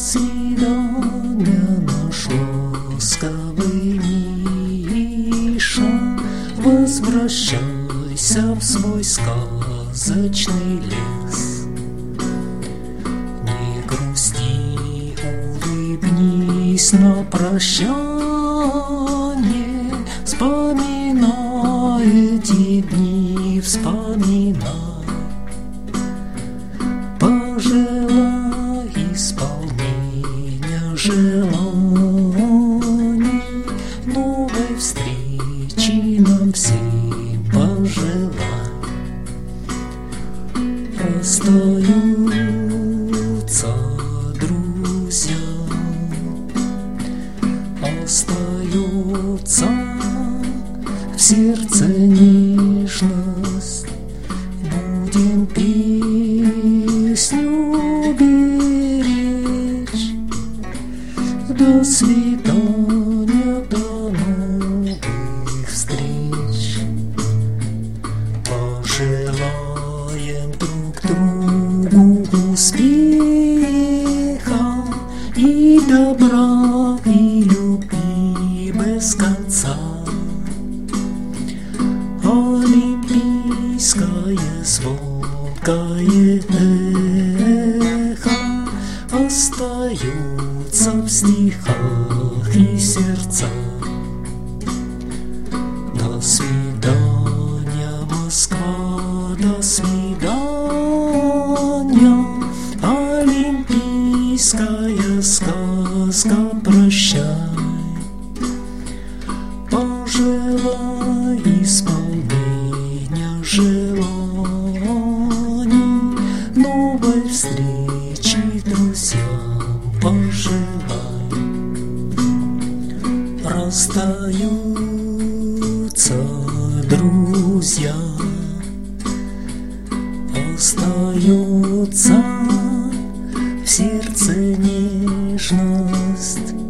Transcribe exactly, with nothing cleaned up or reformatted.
свидания наш ласковый Миша, возвращайся в свой сказочный лес. Не грусти, улыбнись на прощание, вспоминай эти дни, вспоминай. Пожелай исполнения желаний, новой встречи нам всем пожелай. Остаются друзья, остаются в сердце нежность. Будем песню беречь. До свидания, до новых встреч. Пожелаем друг другу успеха и добра, и любви без конца. Олимпийское звонкое эхо остаются в стихах и сердцах. До свидания, Москва, до свидания. Олимпийская сказка, прощай. Пожелай исполнения желаний, новой встречи друзьям пожелай. Расстаются друзья, остаются в сердце нежность.